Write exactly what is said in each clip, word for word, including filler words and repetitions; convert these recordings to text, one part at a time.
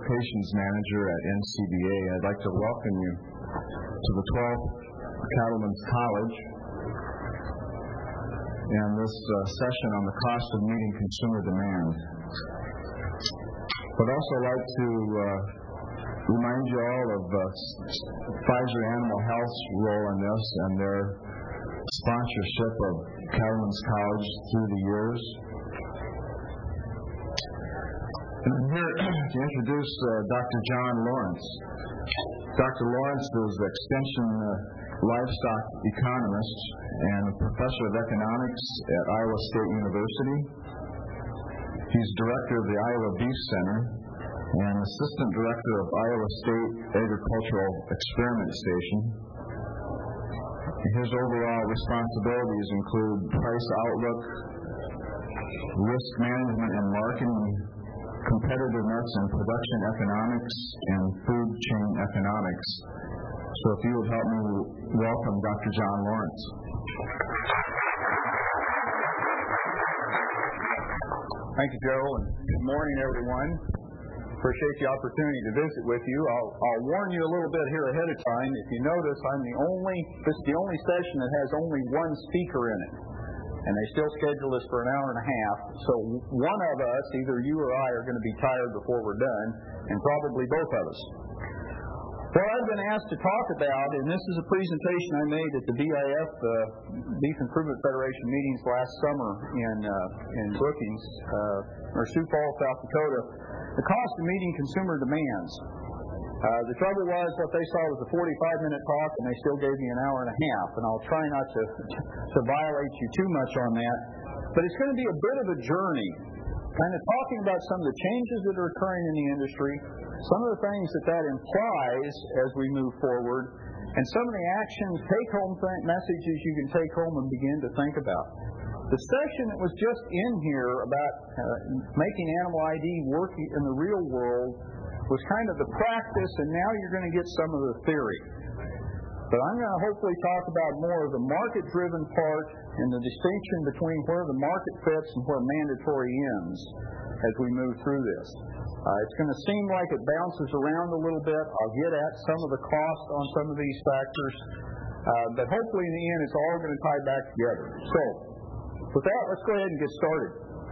Communications Manager at N C B A. I'd like to welcome you to the twelfth Cattlemen's College and this uh, session on the cost of meeting consumer demand. I'd also like to uh, remind you all of uh, Pfizer Animal Health's role in this and their sponsorship of Cattlemen's College through the years. And I'm here to introduce uh, Doctor John Lawrence. Doctor Lawrence is Extension uh, livestock economist and a professor of economics at Iowa State University. He's director of the Iowa Beef Center and assistant director of Iowa State Agricultural Experiment Station. His overall responsibilities include price outlook, risk management and marketing, competitiveness and production economics, and food chain economics. So if you would help me welcome Doctor John Lawrence. Thank you, Joe, and good morning, everyone. Appreciate the opportunity to visit with you. I'll, I'll warn you a little bit here ahead of time. If you notice, I'm the only, this is the only session that has only one speaker in it. And they still schedule this for an hour and a half. So one of us, either you or I, are going to be tired before we're done, and probably both of us. What I've been asked to talk about, and this is a presentation I made at the B I F, uh, Beef Improvement Federation meetings last summer in uh, in Brookings, uh, or Sioux Falls, South Dakota, the cost of meeting consumer demands. Uh, the trouble was, what they saw was a forty-five minute talk, and they still gave me an hour and a half. And I'll try not to to violate you too much on that. But it's going to be a bit of a journey, kind of talking about some of the changes that are occurring in the industry, some of the things that that implies as we move forward, and some of the actions, take-home th- messages you can take home and begin to think about. The session that was just in here about uh, making Animal I D work in the real world was kind of the practice, and now you're going to get some of the theory. But I'm going to hopefully talk about more of the market-driven part and the distinction between where the market fits and where mandatory ends as we move through this. Uh, it's going to seem like it bounces around a little bit. I'll get at some of the cost on some of these factors. Uh, but hopefully in the end it's all going to tie back together. So, with that, let's go ahead and get started.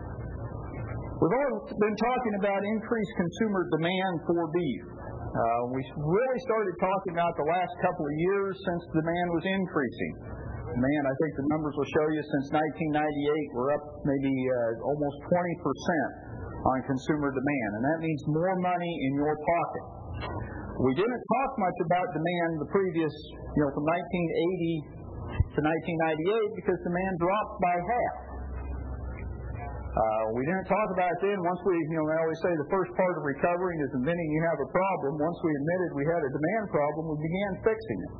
We've all been talking about increased consumer demand for beef. Uh, we really started talking about the last couple of years since demand was increasing. Man, I think the numbers will show you since nineteen ninety-eight we're up maybe uh, almost twenty percent on consumer demand, and that means more money in your pocket. We didn't talk much about demand the previous, you know, from nineteen eighty to nineteen ninety-eight because demand dropped by half. Uh, we didn't talk about it then. Once we, you know, I always say the first part of recovering is admitting you have a problem. Once we admitted we had a demand problem, we began fixing it.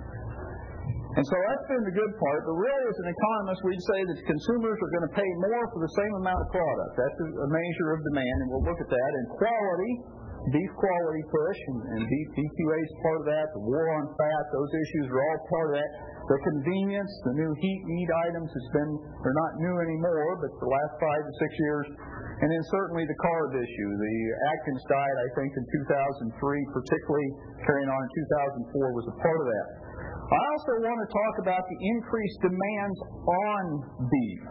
And so that's been the good part. But really, as an economist, we'd say that consumers are going to pay more for the same amount of product. That's a measure of demand, and we'll look at that. And quality, beef quality push, and, and beef D Q A is part of that. The war on fat, those issues are all part of that. The convenience, the new heat meat items has been, they're not new anymore, but the last five to six years. And then certainly the carb issue. The Atkins diet, I think, in two thousand three, particularly carrying on in two thousand four, was a part of that. I also want to talk about the increased demands on beef.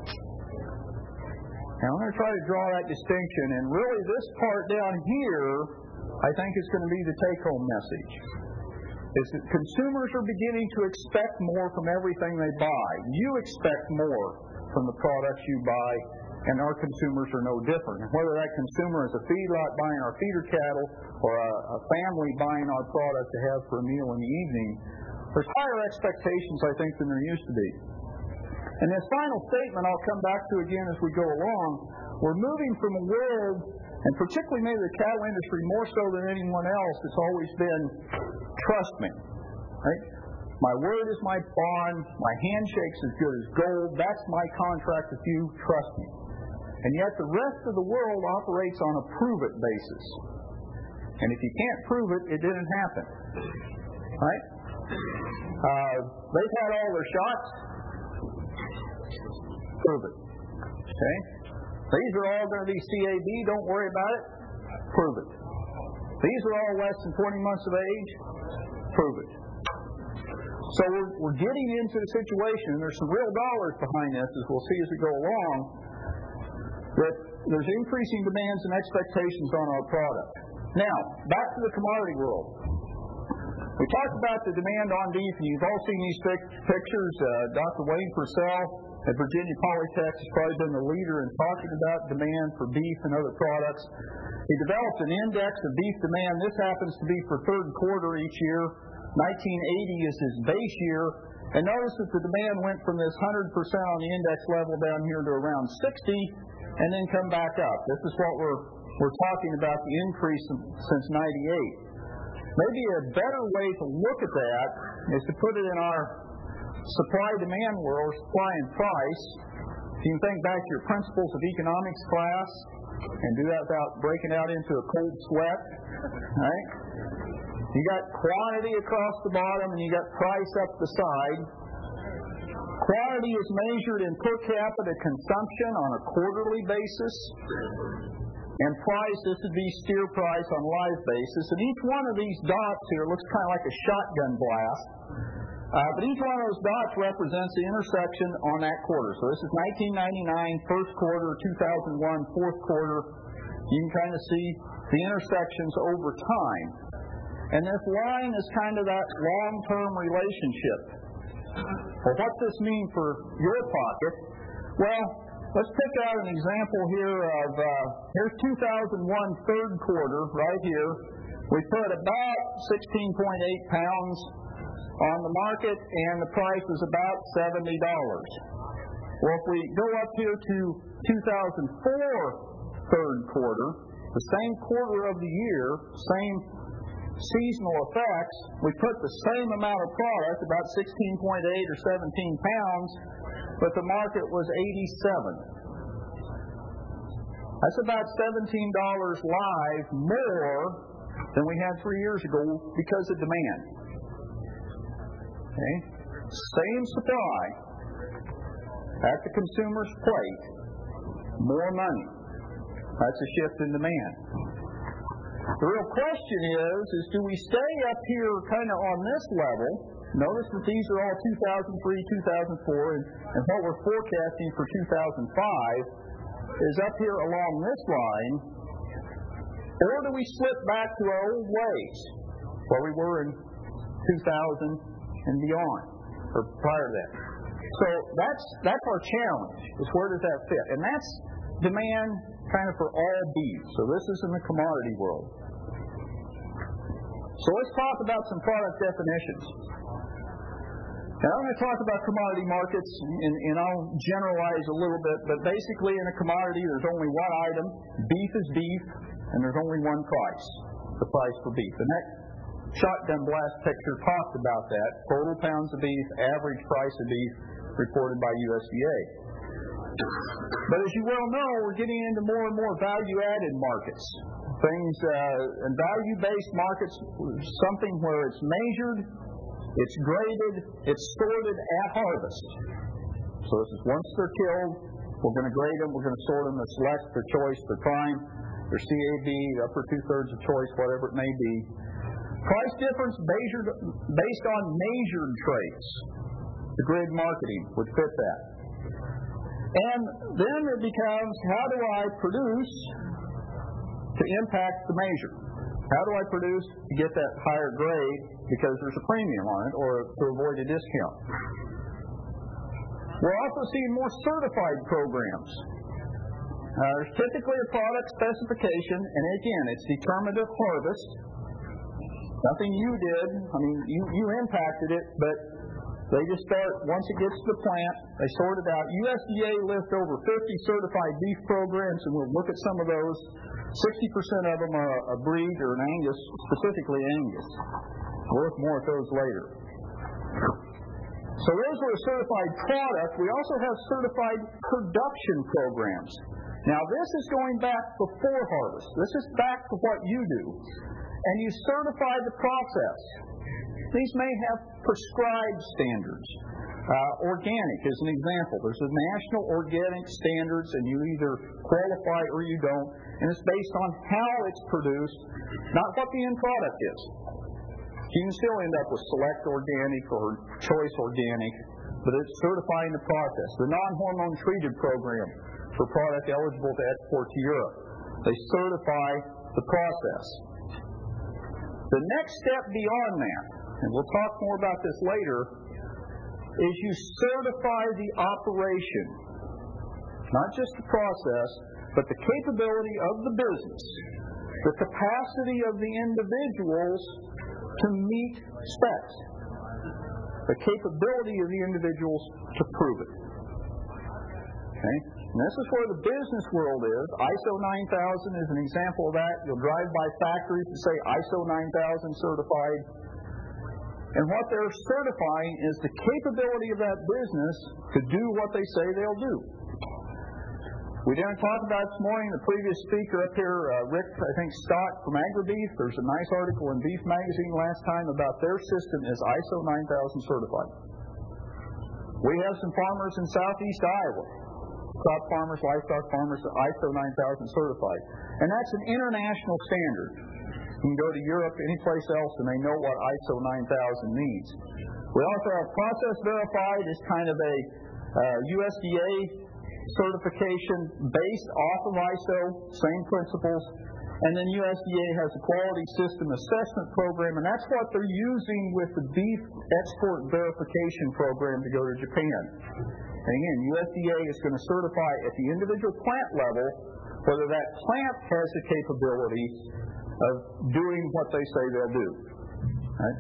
Now, I'm going to try to draw that distinction, and really this part down here, I think, is going to be the take-home message. Is that consumers are beginning to expect more from everything they buy. You expect more from the products you buy, and our consumers are no different. And whether that consumer is a feedlot buying our feeder cattle or a, a family buying our product to have for a meal in the evening, there's higher expectations, I think, than there used to be. And this final statement I'll come back to again as we go along. We're moving from a world, and particularly maybe the cattle industry more so than anyone else, it's always been trust me. Right? My word is my bond. My handshake's as good as gold. That's my contract with you. Trust me. And yet the rest of the world operates on a prove-it basis. And if you can't prove it, it didn't happen. Right? Uh, they've had all their shots. Prove it. Okay? These are all going to be C A B. Don't worry about it. Prove it. These are all less than twenty months of age. Prove it. So we're, we're getting into a situation, and there's some real dollars behind this, as we'll see as we go along, that there's increasing demands and expectations on our product. Now, back to the commodity world. We talked about the demand on beef, and you've all seen these pictures. Uh, Doctor Wayne Purcell at Virginia Polytech has probably been the leader in talking about demand for beef and other products. He developed an index of beef demand. This happens to be for third quarter each year. nineteen eighty is his base year. And notice that the demand went from this one hundred percent on the index level down here to around sixty, and then come back up. This is what we're we're talking about, the increase since ninety-eight. Maybe a better way to look at that is to put it in our supply-demand world, supply and price. If you can think back to your principles of economics class and do that without breaking out into a cold sweat, right? You got quantity across the bottom and you got price up the side. Quantity is measured in per capita consumption on a quarterly basis. And price, this would be steer price on live basis. And each one of these dots here looks kind of like a shotgun blast. Uh, but each one of those dots represents the intersection on that quarter. So this is nineteen ninety-nine, first quarter, two thousand one, fourth quarter. You can kind of see the intersections over time. And this line is kind of that long-term relationship. Well, what's this mean for your pocket? Well, let's pick out an example here of, uh, here's two thousand one third quarter right here. We put about sixteen point eight pounds on the market, and the price was about seventy dollars. Well, if we go up here to two thousand four third quarter, the same quarter of the year, same seasonal effects, we put the same amount of product, about sixteen point eight or seventeen pounds, but the market was eighty-seven. That's about seventeen dollars live more than we had three years ago because of demand. Okay? Same supply at the consumer's plate, more money. That's a shift in demand. The real question is, is do we stay up here kind of on this level? Notice that these are all two thousand three, two thousand four, and, and what we're forecasting for two thousand five is up here along this line, or do we slip back to our old ways, where we were in two thousand and beyond, or prior to that? So that's that's our challenge, is where does that fit? And that's demand kind of for all beef. So this is in the commodity world. So let's talk about some product definitions. Now I'm going to talk about commodity markets, and, and I'll generalize a little bit, but basically in a commodity there's only one item, beef is beef, and there's only one price, the price for beef. And that shotgun blast picture talked about that, total pounds of beef, average price of beef, reported by U S D A. But as you well know, we're getting into more and more value-added markets. Things, uh, and value-based markets, something where it's measured, it's graded, it's sorted at harvest. So this is once they're killed, we're going to grade them, we're going to sort them, their select, their choice, their prime, their C A B, upper two-thirds of choice, whatever it may be. Price difference measured, based on measured traits. The grid marketing would fit that. And then it becomes, how do I produce to impact the measure? How do I produce to get that higher grade because there's a premium on it, or to avoid a discount? We're also seeing more certified programs. Uh, there's typically a product specification, and again, it's determined at harvest. Nothing you did. I mean, you, you impacted it, but they just start, once it gets to the plant, they sort it out. U S D A lists over fifty certified beef programs, and we'll look at some of those. sixty percent of them are a breed or an Angus, specifically Angus. We'll look more at those later. So those are a certified product. We also have certified production programs. Now this is going back before harvest. This is back to what you do. And you certify the process. These may have prescribed standards. Uh, organic is an example. There's a national organic standards, and you either qualify or you don't, and it's based on how it's produced, not what the end product is. You can still end up with select organic or choice organic, but it's certifying the process. The non-hormone treated program for product eligible to export to Europe. They certify the process. The next step beyond that, and we'll talk more about this later, is you certify the operation, not just the process, but the capability of the business, the capacity of the individuals to meet specs, the capability of the individuals to prove it. Okay? And this is where the business world is. I S O nine thousand is an example of that. You'll drive by factories that say I S O nine thousand certified. And what they're certifying is the capability of that business to do what they say they'll do. We didn't talk about this morning, the previous speaker up here, uh, Rick, I think, Stott from AgriBeef. There's a nice article in Beef Magazine last time about their system is I S O nine thousand certified. We have some farmers in southeast Iowa, crop farmers, livestock farmers, I S O nine thousand certified. And that's an international standard. You can go to Europe, any place else, and they know what I S O nine thousand means. We also have process verified as kind of a uh, U S D A certification based off of I S O, same principles. And then U S D A has a quality system assessment program, and that's what they're using with the beef export verification program to go to Japan. And again, U S D A is going to certify at the individual plant level whether that plant has the capability of doing what they say they'll do. Right?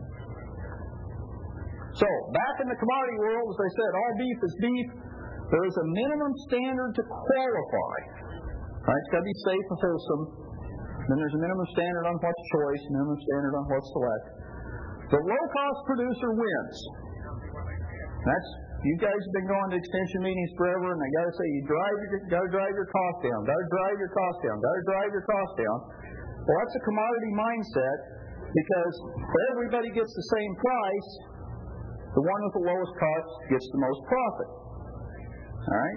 So, back in the commodity world, as I said, all beef is beef. There is a minimum standard to qualify. Right? It's got to be safe and wholesome. Then there's a minimum standard on what's choice, minimum standard on what's select. The low-cost producer wins. That's you guys have been going to extension meetings forever, and they got to say you drive your, got to drive your cost down, got to drive your cost down, got to drive your cost down. Well, that's a commodity mindset because if everybody gets the same price, the one with the lowest cost gets the most profit. All right?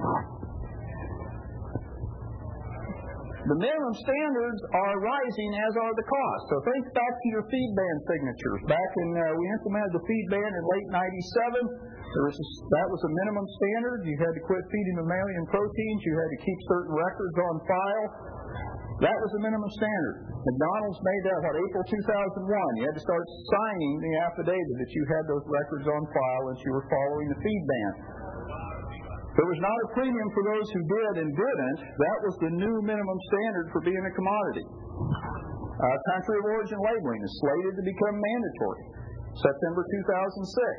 The minimum standards are rising, as are the costs. So think back to your feed ban signatures. Back in, uh, we implemented the feed ban in late ninety-seven. There was a, that was a minimum standard. You had to quit feeding mammalian proteins. You had to keep certain records on file. That was a minimum standard. McDonald's made that, what, April two thousand one. You had to start signing the affidavit that you had those records on file and you were following the feed ban. There was not a premium for those who did and didn't. That was the new minimum standard for being a commodity. Uh, country of origin labeling is slated to become mandatory September two thousand six.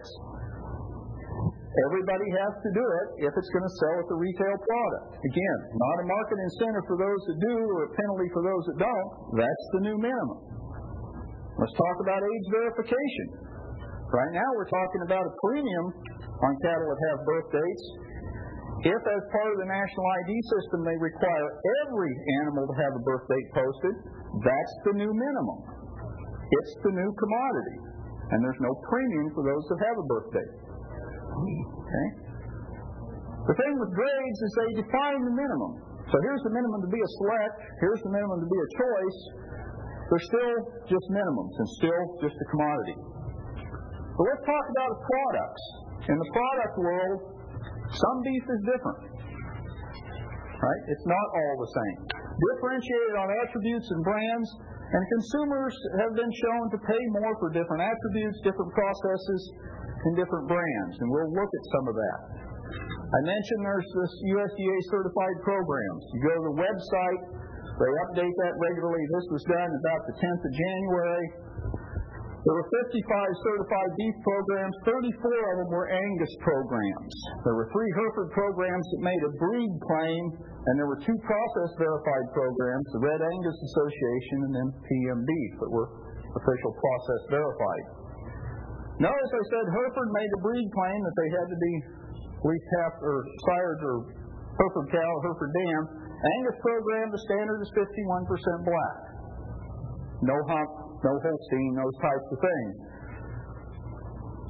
Everybody has to do it if it's going to sell at the retail product. Again, not a market incentive for those that do or a penalty for those that don't. That's the new minimum. Let's talk about age verification. Right now we're talking about a premium on cattle that have birth dates. If as part of the national I D system they require every animal to have a birth date posted, that's the new minimum. It's the new commodity. And there's no premium for those that have a birth date. Okay? The thing with grades is they define the minimum. So here's the minimum to be a select, here's the minimum to be a choice. They're still just minimums and still just a commodity. But let's talk about the products. In the product world, some beef is different. Right? It's not all the same. Differentiated on attributes and brands, and consumers have been shown to pay more for different attributes, different processes, and different brands. And we'll look at some of that. I mentioned there's this U S D A certified programs. You go to the website, they update that regularly. This was done about the tenth of January. There were fifty-five certified beef programs. thirty-four of them were Angus programs. There were three Hereford programs that made a breed claim, and there were two process verified programs, the Red Angus Association and then P M Beef, that were official process verified. Notice I said Hereford made a breed claim that they had to be at least half or sired or Hereford cow, Hereford dam. Angus program, the standard is fifty-one percent black. No hump, no Holstein, those types of things.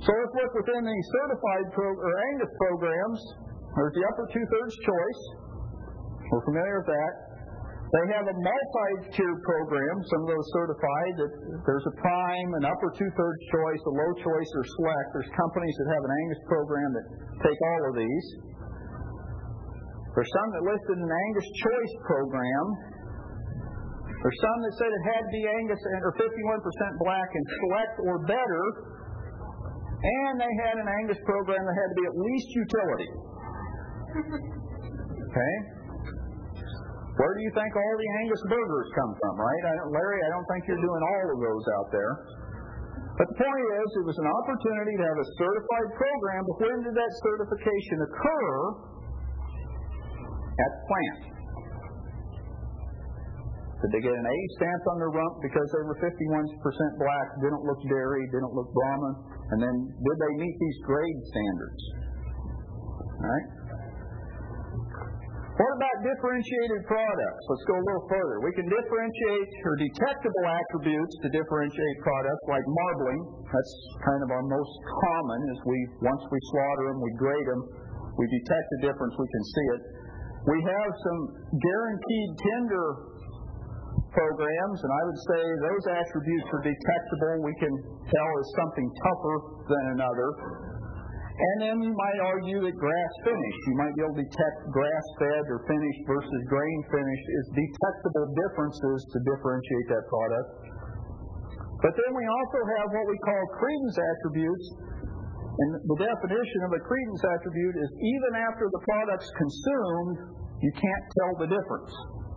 So let's look within the certified pro- or Angus programs. There's the upper two-thirds choice. We're familiar with that. They have a multi-tiered program, some of those certified. That there's a prime, an upper two-thirds choice, a low choice, or select. There's companies that have an Angus program that take all of these. There's some that listed an Angus choice program. There's some that said it had to be Angus or fifty-one percent black and select or better. And they had an Angus program that had to be at least utility. Okay? Where do you think all the Angus burgers come from, right? I don't, Larry, I don't think you're doing all of those out there. But the point is, it was an opportunity to have a certified program, but when did that certification occur? At the plant. Did they get an A stamp on their rump because they were fifty-one percent black, didn't look dairy, didn't look Brahman? And then did they meet these grade standards? All right? What about differentiated products? Let's go a little further. We can differentiate or detectable attributes to differentiate products like marbling. That's kind of our most common is we, once we slaughter them, we grade them, we detect the difference, we can see it. We have some guaranteed tender programs, and I would say those attributes are detectable. We can tell is something tougher than another. And then you might argue that grass finished. You might be able to detect grass-fed or finished versus grain-finished is detectable differences to differentiate that product. But then we also have what we call credence attributes. And the definition of a credence attribute is even after the product's consumed, you can't tell the difference.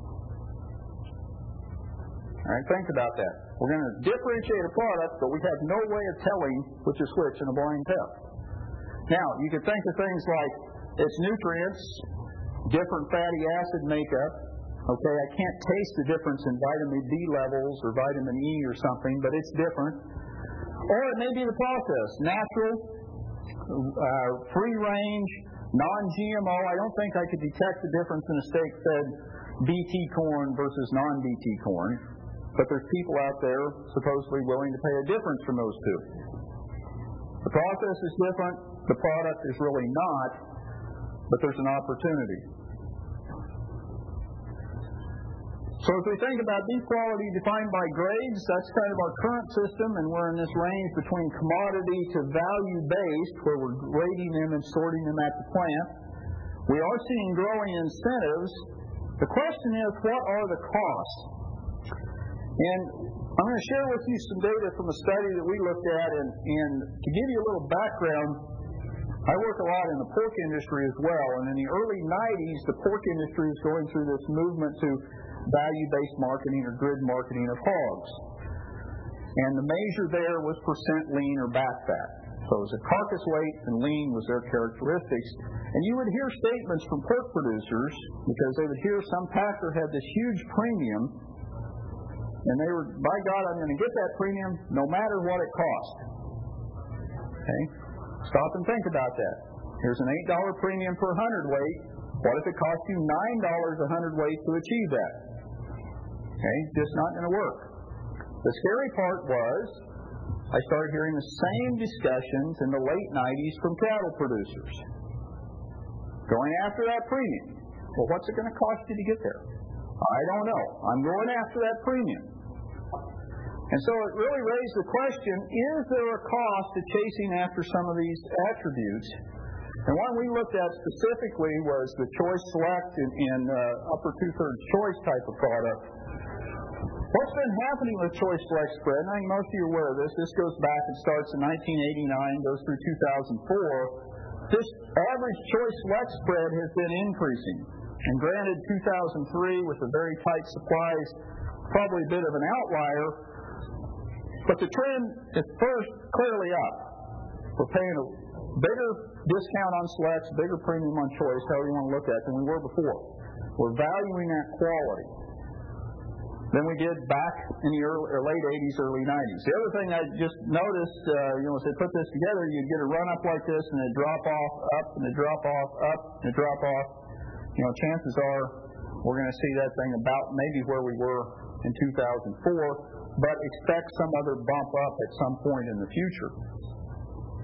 All right, think about that. We're going to differentiate a product, but we have no way of telling which is which in a blind test. Now, you could think of things like its nutrients, different fatty acid makeup. Okay, I can't taste the difference in vitamin D levels or vitamin E or something, but it's different. Or it may be the process, natural, uh, free range, non-G M O. I don't think I could detect the difference in a steak-fed B T corn versus non-B T corn, but there's people out there supposedly willing to pay a difference from those two. The process is different. The product is really not, but there's an opportunity. So if we think about beef quality defined by grades, that's kind of our current system, and we're in this range between commodity to value-based, where we're grading them and sorting them at the plant. We are seeing growing incentives. The question is, what are the costs? And I'm going to share with you some data from a study that we looked at, and, and to give you a little background, I work a lot in the pork industry as well, and in the early nineties, the pork industry was going through this movement to value-based marketing or grid marketing of hogs. And the measure there was percent lean or back fat. So it was a carcass weight, and lean was their characteristics. And you would hear statements from pork producers, because they would hear some packer had this huge premium, and they were, by God, I'm going to get that premium no matter what it cost. Okay? Stop and think about that. Here's an eight dollar premium per hundredweight. What if it cost you nine dollars a hundredweight to achieve that? Okay, just not going to work. The scary part was I started hearing the same discussions in the late nineties from cattle producers. Going after that premium. Well, what's it going to cost you to get there? I don't know. I'm going after that premium. And so it really raised the question, is there a cost to chasing after some of these attributes? And one we looked at specifically was the choice select and, and uh, upper two-thirds choice type of product. What's been happening with choice select spread, and I think most of you are aware of this, this goes back, it starts in nineteen eighty-nine, goes through two thousand four. This average choice select spread has been increasing. And granted, two thousand three, with the very tight supplies, probably a bit of an outlier. But the trend is first clearly up. We're paying a bigger discount on selects, bigger premium on choice, however you want to look at it, than we were before. We're valuing that quality. Then we did back in the early, or late eighties, early nineties. The other thing I just noticed, uh, you know, as they put this together, you'd get a run up like this, and a drop off, up, and a drop off, up, and a drop off. You know, chances are we're going to see that thing about maybe where we were in two thousand four, but expect some other bump up at some point in the future.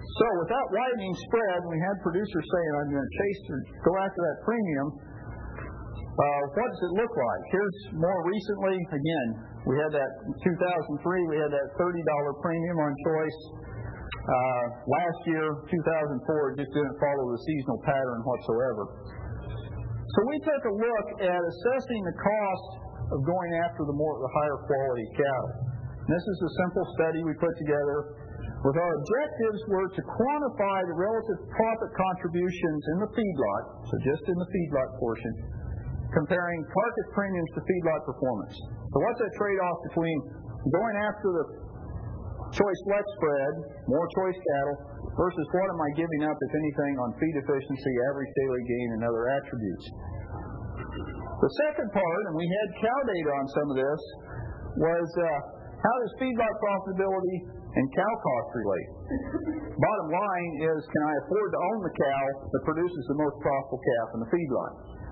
So with that widening spread, we had producers saying, I'm going to chase or go after that premium. Uh, what does it look like? Here's more recently, again, we had that in two thousand three, we had that thirty dollars premium on choice. Uh, last year, two thousand four, it just didn't follow the seasonal pattern whatsoever. So we took a look at assessing the cost of going after the more the higher quality cattle. And this is a simple study we put together. With our objectives were to quantify the relative profit contributions in the feedlot, so just in the feedlot portion, comparing carcass premiums to feedlot performance. So what's that trade-off between going after the choice flex spread, more choice cattle, versus what am I giving up, if anything, on feed efficiency, average daily gain, and other attributes? The second part, and we had cow data on some of this, was uh, how does feedlot profitability and cow cost relate? Bottom line is, can I afford to own the cow that produces the most profitable calf in the feedlot?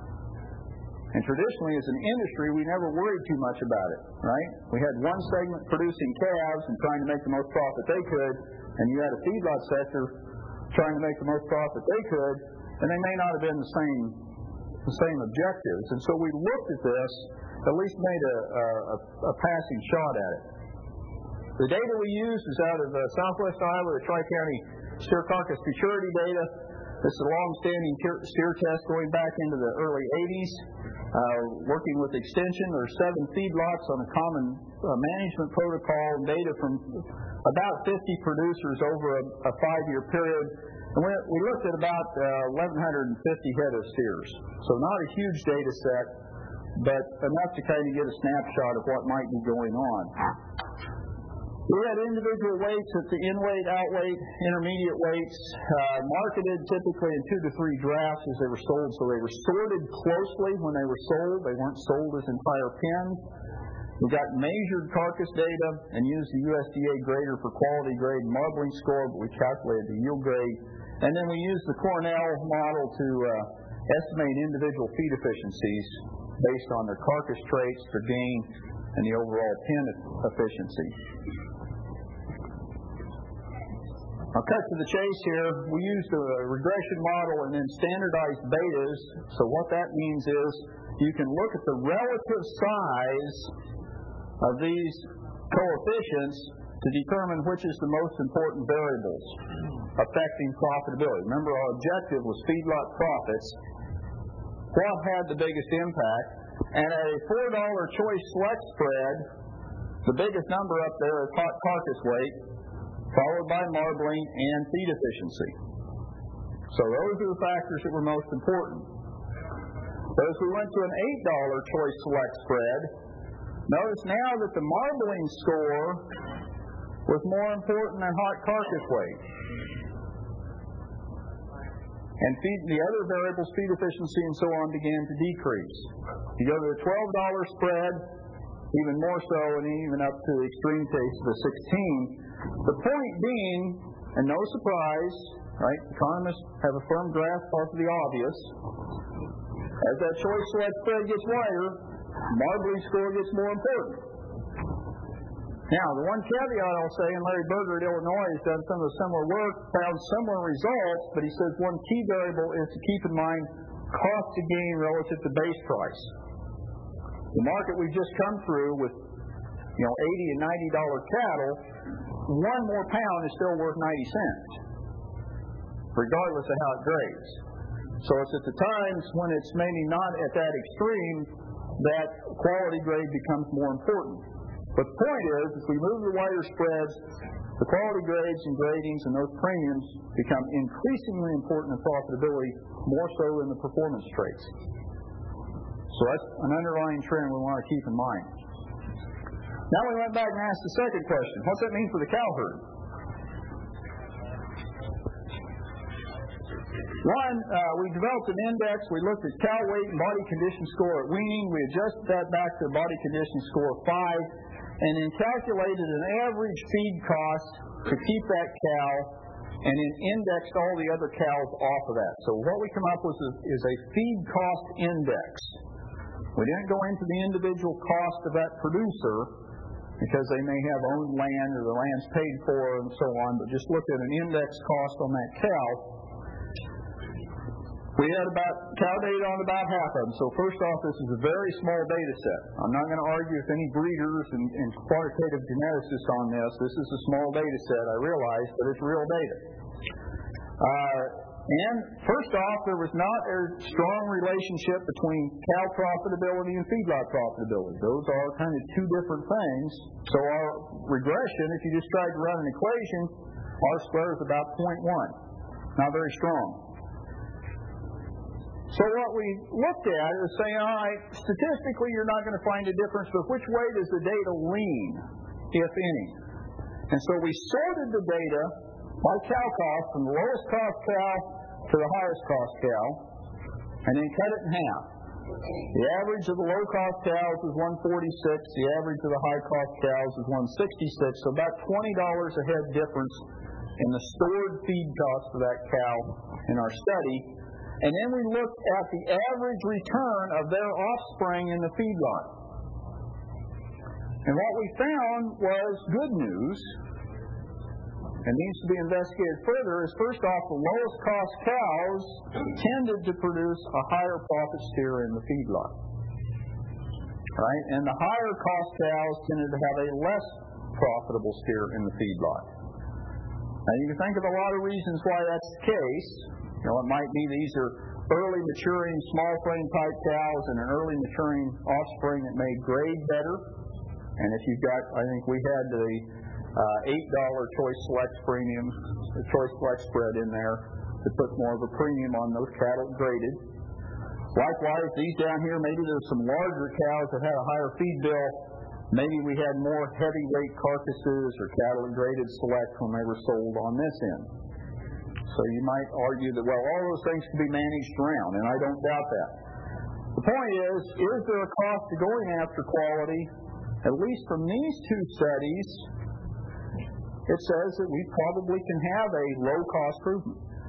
And traditionally, as an industry, we never worried too much about it, right? We had one segment producing calves and trying to make the most profit they could, and you had a feedlot sector trying to make the most profit they could, and they may not have been the same, the same objectives. And so we looked at this, at least made a, a, a passing shot at it. The data we used is out of uh, Southwest Iowa, the Tri-County Steer Carcass Futurity data. This is a long-standing steer test going back into the early eighties. Uh, working with Extension, there are seven feedlots on a common uh, management protocol, and data from about fifty producers over a, a five-year period. And we, we looked at about uh, eleven fifty head of steers. So not a huge data set, but enough to kind of get a snapshot of what might be going on. We had individual weights at the in-weight, out-weight, intermediate weights, uh, marketed typically in two to three drafts as they were sold. So they were sorted closely when they were sold. They weren't sold as entire pens. We got measured carcass data and used the U S D A grader for quality grade marbling score, but we calculated the yield grade. And then we used the Cornell model to uh, estimate individual feed efficiencies based on their carcass traits, their gain, and the overall pen efficiency. I'll cut to the chase here. We used a regression model and then standardized betas. So what that means is you can look at the relative size of these coefficients to determine which is the most important variables affecting profitability. Remember, our objective was feedlot profits. What had the biggest impact? And at a four dollar choice flex spread, the biggest number up there is hot carcass weight, followed by marbling and feed efficiency. So those are the factors that were most important. But as we went to an eight dollar choice select spread, notice now that the marbling score was more important than hot carcass weight. And feed, the other variables, feed efficiency and so on, began to decrease. You go to the twelve dollar spread, even more so, and even up to the extreme case of the sixteen. The point being, and no surprise, right? Economists have a firm grasp of the obvious. As that choice select spread gets wider, marbling score gets more important. Now, the one caveat I'll say, and Larry Berger at Illinois has done some of the similar work, found similar results, but he says one key variable is to keep in mind cost to gain relative to base price. The market we've just come through with, you know, eighty and ninety dollar cattle, one more pound is still worth ninety cents, regardless of how it grades. So it's at the times when it's maybe not at that extreme that quality grade becomes more important. But the point is, if we move the wider spreads, the quality grades and gradings and those premiums become increasingly important in profitability, more so than the performance traits. So that's an underlying trend we want to keep in mind. Now we went back and asked the second question. What's that mean for the cow herd? One, uh, we developed an index. We looked at cow weight and body condition score at weaning. We adjusted that back to a body condition score of five, and then calculated an average feed cost to keep that cow, and then indexed all the other cows off of that. So what we come up with is, is a feed cost index. We didn't go into the individual cost of that producer, because they may have owned land or the land's paid for and so on, but just look at an index cost on that cow. We had about cow data on about half of them. So first off, this is a very small data set. I'm not going to argue with any breeders and, and quantitative geneticists on this. This is a small data set, I realize, but it's real data. Uh, and first off, there was not a strong relationship between cow profitability and feedlot profitability. Those are kind of two different things. So our regression, if you just tried to run an equation, R squared is about zero point one. Not very strong. So what we looked at is saying, all right, statistically you're not going to find a difference, but which way does the data lean, if any? And so we sorted the data by cow cost from the lowest cost cow to the highest cost cow, and then cut it in half. The average of the low cost cows is one forty-six, the average of the high cost cows is one sixty-six, so about twenty dollars a head difference in the stored feed cost for that cow in our study. And then we looked at the average return of their offspring in the feedlot. And what we found was good news, and needs to be investigated further, is first off, the lowest cost cows tended to produce a higher profit steer in the feedlot. Right? And the higher cost cows tended to have a less profitable steer in the feedlot. Now you can think of a lot of reasons why that's the case. You know, it might be these are early maturing small frame type cows and an early maturing offspring that may grade better. And if you've got, I think we had the uh, eight dollar Choice Flex premium, the Choice Flex spread in there to put more of a premium on those cattle graded. Likewise, these down here, maybe there's some larger cows that had a higher feed bill. Maybe we had more heavyweight carcasses or cattle graded select when they were sold on this end. So you might argue that, well, all those things can be managed around, and I don't doubt that. The point is, is there a cost to going after quality? At least from these two studies, it says that we probably can have a low-cost improvement.